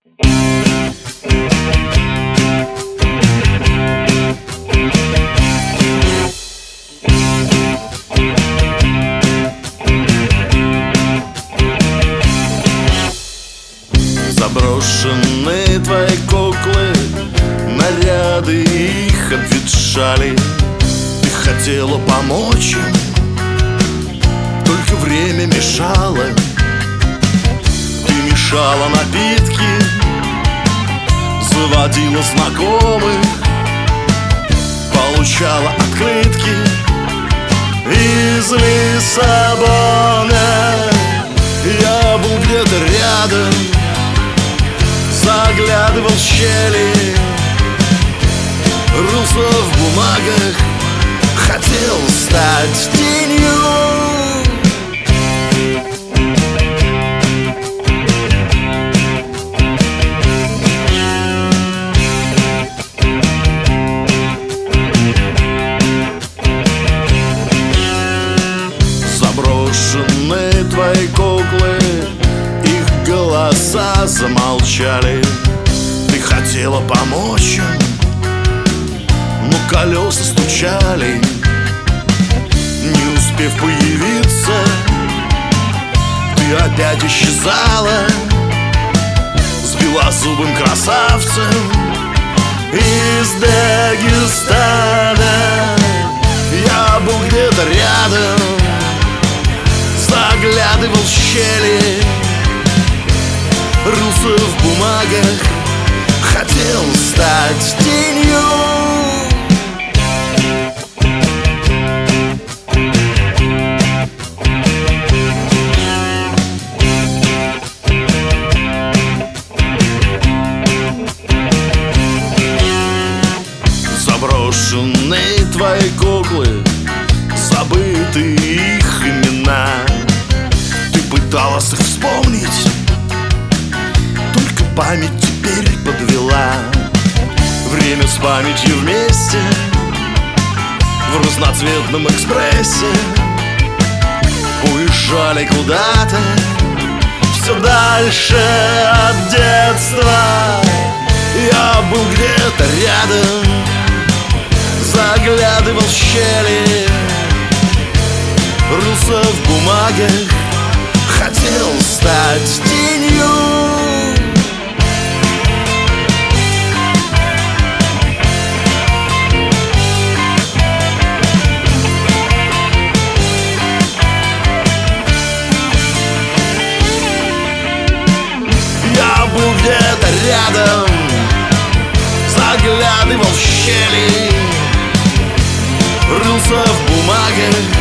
Заброшенные твои куклы, наряды их обветшали. Ты хотела помочь им, только время мешало. Ты мешала напитки, заводила знакомых, получала открытки из Лиссабона. Я был где-то рядом, заглядывал в щели, рылся в бумагах, хотел стать тенью. Заброшенные твои куклы, их голоса замолчали. Ты хотела помочь им, но колеса стучали. Не успев появиться, ты опять исчезала с белозубым красавцем из Дагестана. Я был где-то рядом, заглядывал в щели, рылся в бумагах, хотел стать тенью. Заброшенные твои куклы, забыты их имена. Ты пыталась их вспомнить, только память теперь подвела. Время с памятью вместе в разноцветном экспрессе уезжали куда-то все дальше от детства. Я был где-то рядом, заглядывал в щели, рылся в бумагах, хотел стать тенью. Я был где-то рядом, заглядывал в щели, рылся в бумагах,